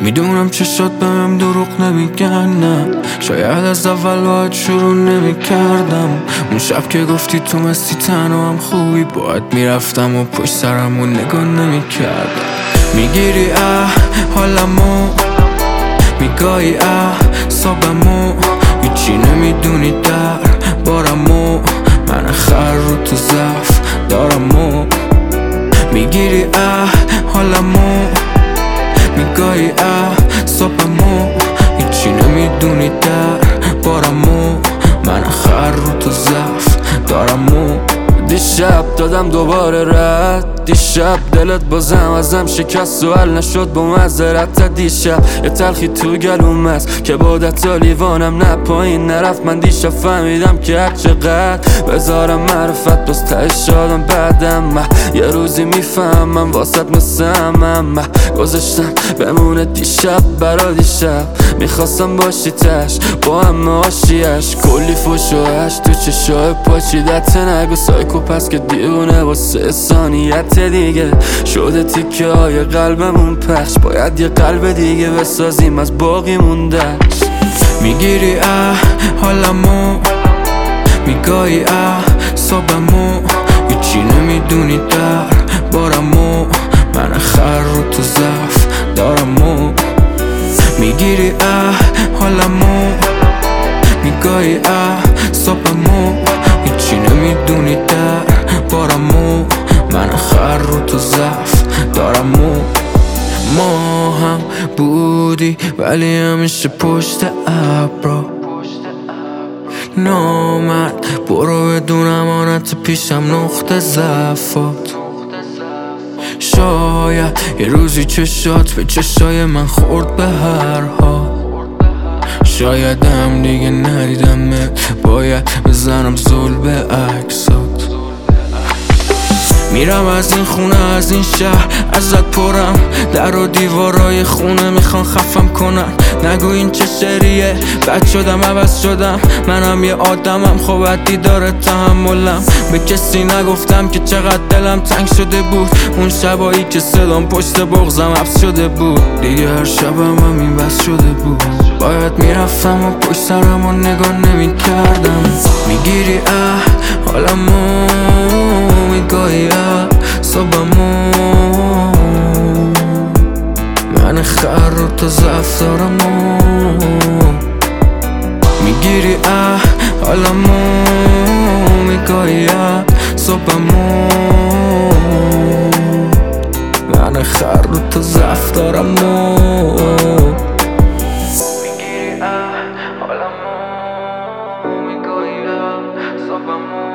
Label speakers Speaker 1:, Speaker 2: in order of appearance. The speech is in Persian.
Speaker 1: میدونم چشات بهم دروغ نمیگن، نه شاید از اول باید شروع نمیکردم. اون شب که گفتی تو مستی تنها هم خوبی، باید میرفتم و پشت سرمو نگاه نمیکردم. میگیری حالمو، میگاهی صابمو، هیچی نمیدونی در بارمو، من خر رو تو ضعف دارمو. میگیری حالمو، میگاهی صابمو، هیچی نمیدونی در بارمو، من خر رو تو ضعف دارمو. دیشب دادم دوباره رد، دیشب دلت بازم ازم شکست و حل نشد با معذرت. دیشب یه تلخی تو گلوم است که بادت تا لیوانم نه پایین نرفت. من دیشب فهمیدم که هر چقدر بذارم معرفت باز تهش شادم بعدم. یه روزی میفهمم واسط مثل همم، گذاشتم بمونه دیشب برا دیشب. میخواستم باشی تش با همه آشیش، کلی فوش و هش تو چشای پاچیدت. نگو سایکو پس که دیونه واسه ثانیت دیگه شده تیکه های قلبمون پخش. باید یه قلب دیگه بسازیم از باقی موندش. میگیری حالمو، میگاهی صابمو، هیچی نمیدونی در بارمو، من خر رو تو ضعف دارمو. میگیری حالمو، میگاهی صابمو، هیچی نمیدونی در بارمو، من خر رو تو ضعف دارمو. ما هم بودی ولی همیشه پشت ابرا، نامد برو بدون امانت پیشم نقطه ضعفات. شاید یه روزی چشات به چشای من خورد به هر حال، شاید هم دیگه ندیدمت باید بزنم زل به عکسات. میرم از این خونه از این شهر ازت پرم، در و دیوارای خونه میخوان خفم کنن. نگو این چه شعریه، بد شدم عوض شدم، منم یه آدمم خب عدی داره تحملم. به کسی نگفتم که چقدر دلم تنگ شده بود، اون شبایی که صدام پشت بغزم حبس شده بود. دیگه هر شبم هم این بس شده بود، باید میرفتم و پشت سرم و نگاه نمیکردم. میگیری حالمو، میگاهی صابمو، من خر رو تو ضعف دارمو. میگیری حالمو، میگاهی صابمو، من خر رو تو ضعف دارمو. میگیری حالمو، میگاهی صابمو،